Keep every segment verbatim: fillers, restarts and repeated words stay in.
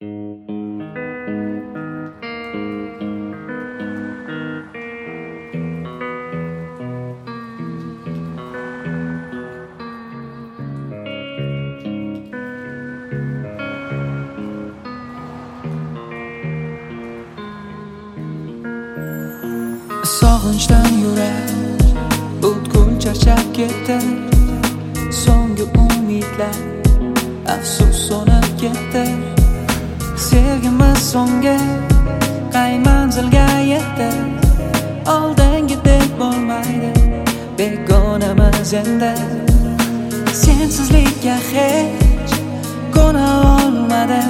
Sog'inchdan yurak butkul charchab ketdi. So'nggi umidlar afsus so'nib ketdi. Sevgimiz so'nggi qay manzilga yetdi. Oldingidek bo'lmaydi begonamiz endi. Sensizlikka hech ko'na olmadim.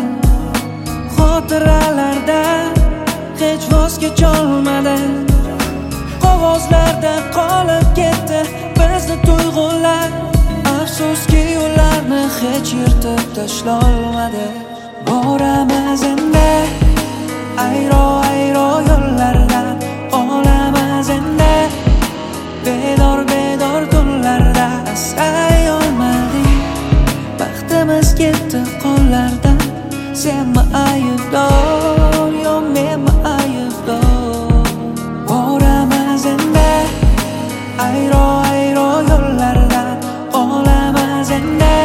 Xotiralarda hech voz kecholmadim. Qog'ozlarda qolib ketdi bizni tuyg'ular. Afsuski ularni hech yirtib tashlolmadi. Boramiz endi ayro-ayro yo'llardan, olamiz endi bedor-bedor tunlarda. Asray olmadik, baxtimiz ketdi qo'llardan. Senmi aybdor, yo menmi aybdor? Boramiz endi ayro-ayro yo'llardan, olamiz endi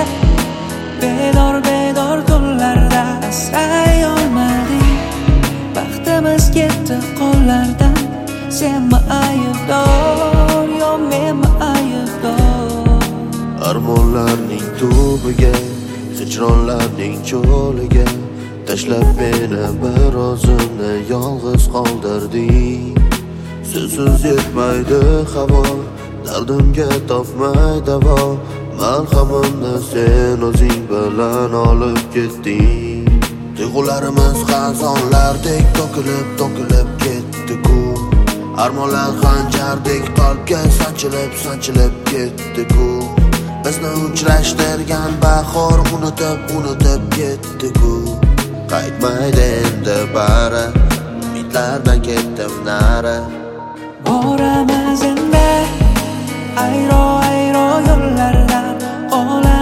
bedor-bedor tunlarda. Asray olmadik, baxtimiz ketdi qo'llardan. Senmi aybdor, yo menmi aybdor? Armonlarning tubiga, hijronlarning cho'liga tashlab meni bir o'zimni yolg'iz qoldirding. Sizsiz yetmaydi havo, dardimga topmay davo. Malhamimni sen o'zing bilan olib ketding. Tuyg'ularimiz xazonlardek to'kilib to'kilib ketdi-ku. Armonlar xanjardek qalbga sanchilib sanchilib ketdi-ku. Bizni uchrashtirgan bahor unutib unutib ketdi-ku. Qaytmaydi endi bari, umidlardan ketdim nari. Boramiz endi ayro-ayro yo'llardan, olamiz